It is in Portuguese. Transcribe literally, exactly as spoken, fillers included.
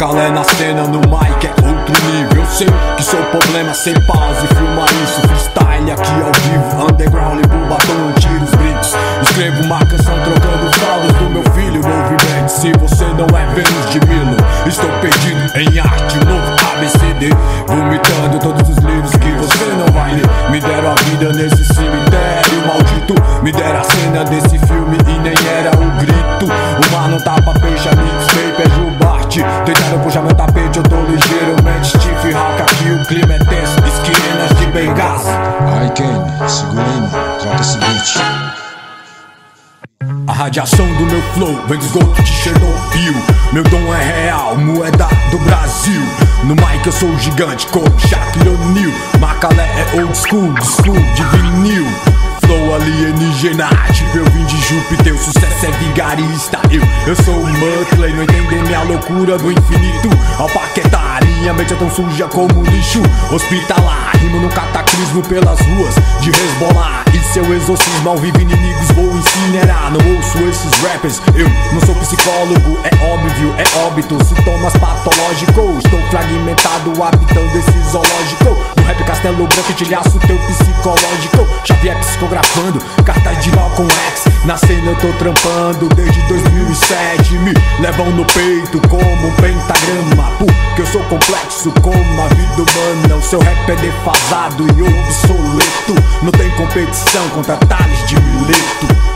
Macalé na cena, no mic é outro nível. Eu sei que sou problema, sem pause, filma isso. Freestyle aqui ao vivo, underground, limpo o batom, tiro os brincos. Escrevo uma canção trocando fraldas do meu filho. Novidade, se você não é Vênus de Milo, estou perdido em arte, novo A B C D, vomitando todos os livros que você não vai ler. Me deram a vida nesse cemitério maldito, me deram a cena desse filme e nem era o grito. O mar não tapa peixe, a mixtape é jubarte. Tentaram puxar meu tapete, eu tô ligeiramente Steve Hawk. Aqui o clima é tenso, esquinas de Benghazi. Ai, Kenny, segura aí, mano, troca esse beat. A radiação do meu flow vem do esgoto de Chernobyl. Meu dom é real, moeda do Brasil. No mic eu sou o gigante como Shaquille O'Neal. Macalé é old school, school de vinil. Flow alienígena, tipo eu vim de Júpiter. O sucesso é vigarista, eu, eu sou o Muttley. Não entender minha loucura do infinito. Ao paquetar, minha mente é tão suja como lixo hospitalar. Rimo num cataclismo pelas ruas de Hezbollah. E seu exorcismo ao vivo inimigos vou incinerar. Não ouço esses rappers, eu não sou psicólogo. É óbvio, é óbito, sintomas patológicos. Estou fragmentado habitando esse zoológico. No rap Castelo Branco entilhaço teu psicológico. Xavier psicografando, cartas de Malcolm X. Na cena eu tô trampando desde dois mil e sete. Me levam no peito como um pentagrama, porque eu sou complexo como a vida humana. O seu rap é defasado e obsoleto. Não tem competição contra Tales de Mileto.